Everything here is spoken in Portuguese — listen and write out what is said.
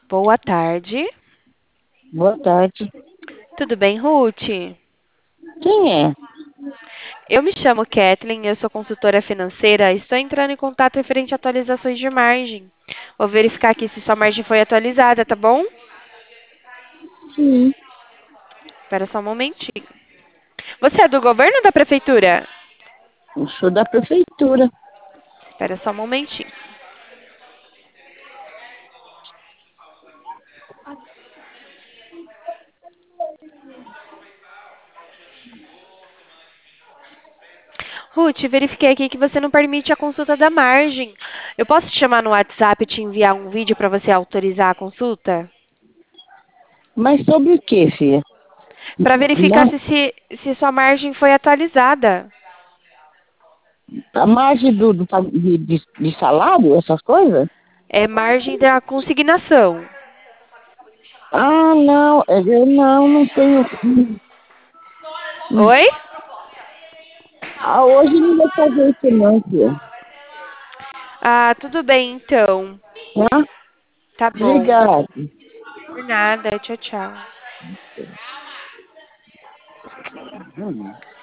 Boa tarde. Boa tarde. Tudo bem, Ruth? Quem é? Eu me chamo Kathleen, eu sou consultora financeira e estou entrando em contato referente a atualizações de margem. Vou verificar aqui se sua margem foi atualizada, tá bom? Sim, Espera só um momentinho. Você é do governo ou da prefeitura? eu sou da prefeitura. Espera só um momentinho. Ruth, verifiquei aqui que você não permite a consulta da margem. Eu posso te chamar no WhatsApp e te enviar um vídeo para você autorizar a consulta? Mas sobre o que, filha? Para verificar Na, se sua margem foi atualizada. a margem de salário, essas coisas? É margem da consignação. Ah, não, eu não tenho. Oi? Ah, hoje não vou fazer isso não, filha. Ah, tudo bem então. Tá? Tá bom. Obrigado. Por nada. Tchau, tchau.